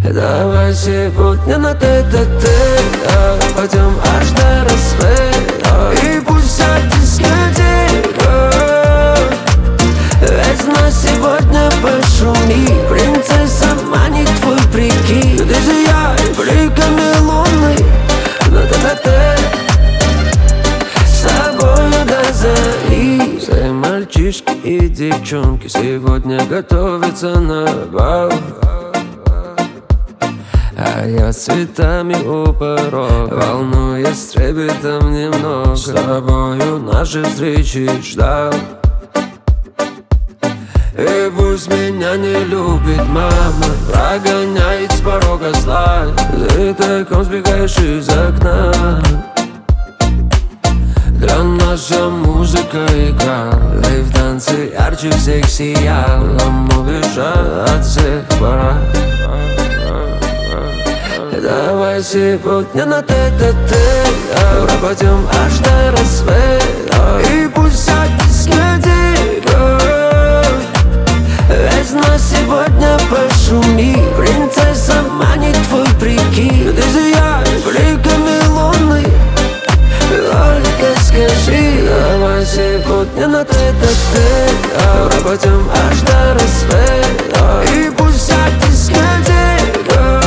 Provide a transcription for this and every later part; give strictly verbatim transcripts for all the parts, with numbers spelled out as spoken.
Давай сегодня на тет-а-тет, а пойдем аж до рассвета. И пусть вся дискотека весна сегодня пошуми. Принцесса манит твой прикид, ты сияй бликами луны. На тет-а-тет с тобою до зари. Все мальчишки и девчонки сегодня готовятся на бал, а я с цветами у порога, волнуясь с трепетом немного. С тобою нашей встречи ждал. И пусть меня не любит мама, прогоняет с порога зла, ты тайком сбегаешь из окна. Для нас вся музыка играла, и в танце ярче всех сиял. Нам убежать от всех пора. Давай сегодня на тет-а-тет, а пойдем аж до рассвета. И пусть вся дискотека весна сегодня пошуми. Принцесса манит твой прикид, ты сияешь бликами луны. Только скажи, давай сегодня на тет-а-тет, а пойдем аж до рассвета. И пусть вся дискотека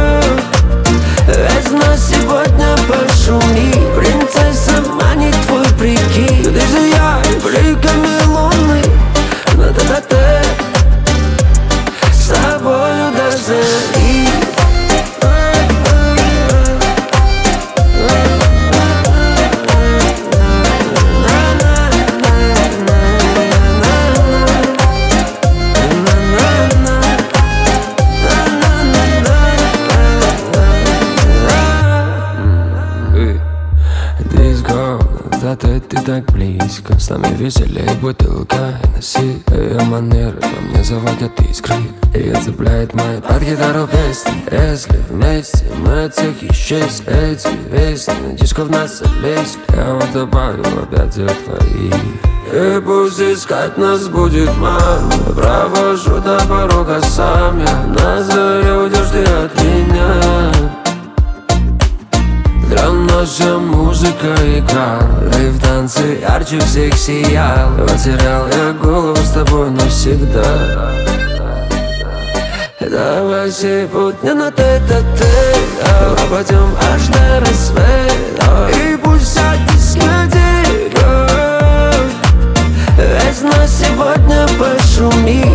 весна сегодня пошуми. Принцесса манит твой прикид, ты сияешь бликами луны. На тет-а-тет с тобою до зари. Ты, ты так близко, с нами веселей бутылка Hennessy. Ее манеры во мне заводят искры, ее цепляет мои под гитару песни. Если вместе мы от всех исчезли, эти песни на дисков нас облезли. Я утопаю в объятиях твоих, и пусть искать нас будет мама. Провожу до порога сам я, на заре уйдешь ты от меня. Для нас вся музыка играла, и в танце ярче всех сиял. Потерял я голову с тобой навсегда. Давай сегодня на тет-а-тет, а пойдем аж до рассвета. И пусть вся дискотека весна сегодня пошуми.